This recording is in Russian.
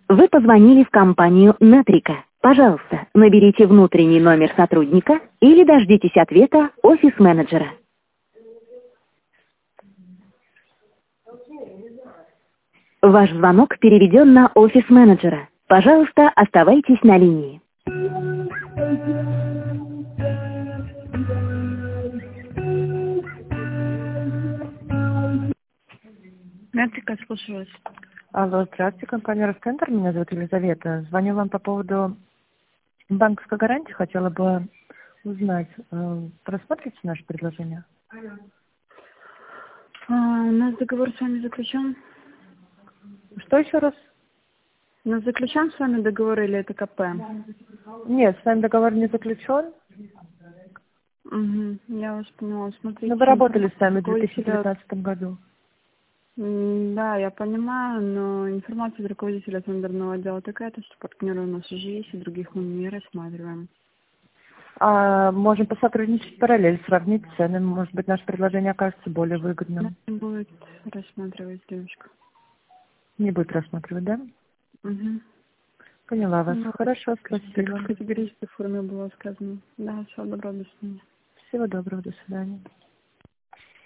Вы позвонили в компанию Натрика. Пожалуйста, наберите внутренний номер сотрудника или дождитесь ответа офис-менеджера. Ваш звонок переведен на офис-менеджера. Пожалуйста, оставайтесь на линии. Натрика, слушаю вас. Алло, здравствуйте, компания Росцентр, меня зовут Елизавета. Звоню вам по поводу банковской гарантии, хотела бы узнать, просмотрите наше предложение? У нас договор с вами заключен. Что еще раз? У нас заключен с вами договор или это КП? Нет, с вами договор не заключен. Угу, я вас поняла. Смотрите. Но вы работали с нами в руководителя- 2019 году. Да, я понимаю, но информация от руководителя тендерного отдела такая-то, что партнеры у нас уже есть, и других мы не рассматриваем. А можем посотрудничать в параллель, сравнить цены. Может быть, наше предложение окажется более выгодным. Надо будет рассматривать девушка. Не будет рассматривать, да? Угу. Поняла вас. Ну, Хорошо, спасибо. в категорической форме было сказано. Да, всего доброго, до свидания. Всего доброго, до свидания.